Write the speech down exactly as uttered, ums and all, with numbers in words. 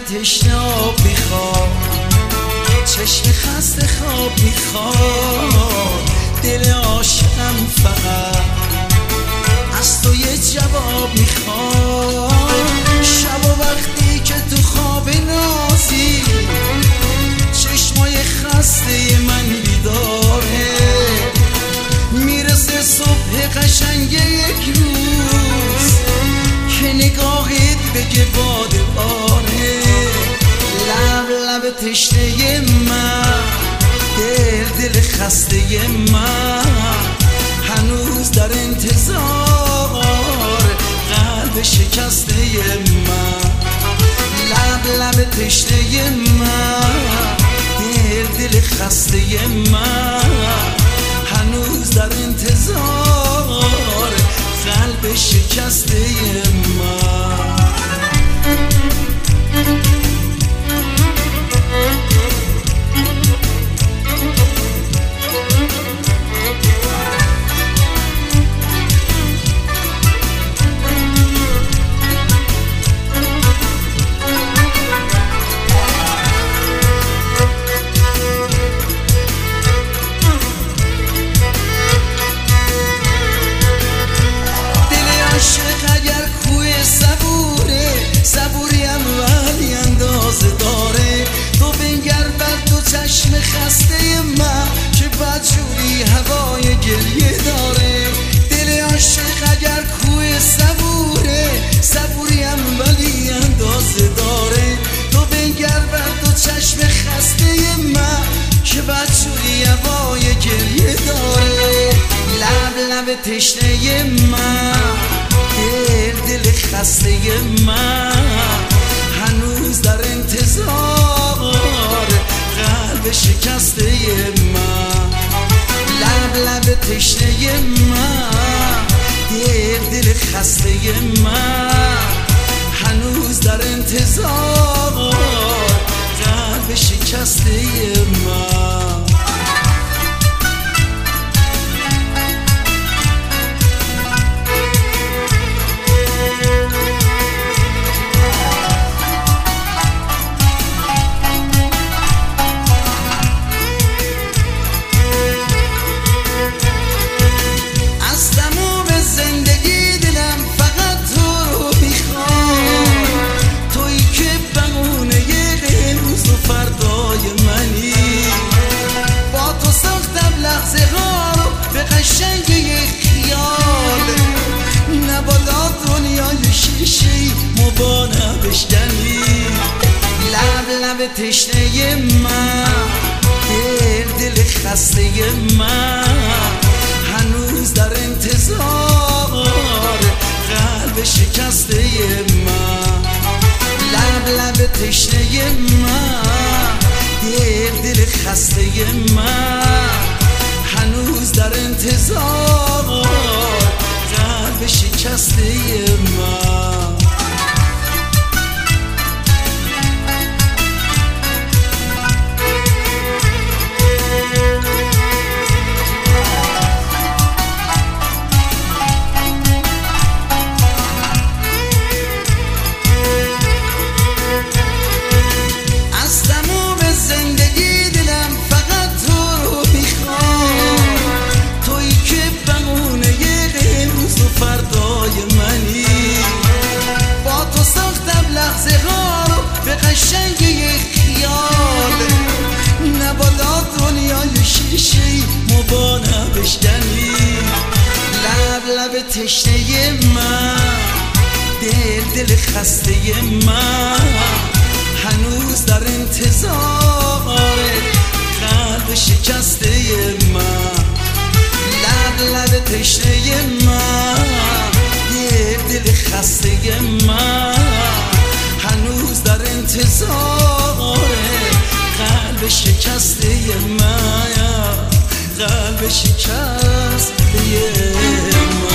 تشنه آب میخواد، چشم خسته خواب میخواد، دل عاشقم فقط از تو یه جواب میخواد. شب و وقتی که تو خواب نازی چشمای خسته من بیداره، میرسه صبح قشنگ یک روز که نگاهت بگه باد آره. لب لب تشنه من، دل دل خسته من، هنوز در انتظار قلب شکسته من. لب لب تشنه من، دل دل خسته من، هنوز در انتظار قلب شکسته من. چشم خسته من که بدجوری هوای گریه داره. دل عاشق اگر کوه صبوره، صبوریم ولی اندازه داره. تو بنگر بر دو چشم خسته من که بدجوری هوای گریه داره. لب لب تشنه من، دل دل خسته من، هنوز در انتظار قلب شکسته من. لب لب تشنه من، دل دل خسته من، هنوز در انتظار قلب شکسته من. قشنگ یک خیال نبادا دنیای شیشه‌ای مبانه بشکنی. لب لب تشنه من، دل دل خسته من، هنوز در انتظار قلب شکسته من. لب لب تشنه من، دل دل خسته من، هنوز در انتظار قلب شکسته من. قشنگ یک خیال نبادا دنیای شیشه‌ای مبانه بشکنی. لب لب تشنه من، دل دل خسته من، هنوز در انتظار قلب شکسته من. لب لب تشنه من، دل دل خسته من، هنوز در انتظار قلب شکسته من، قلب شکسته من.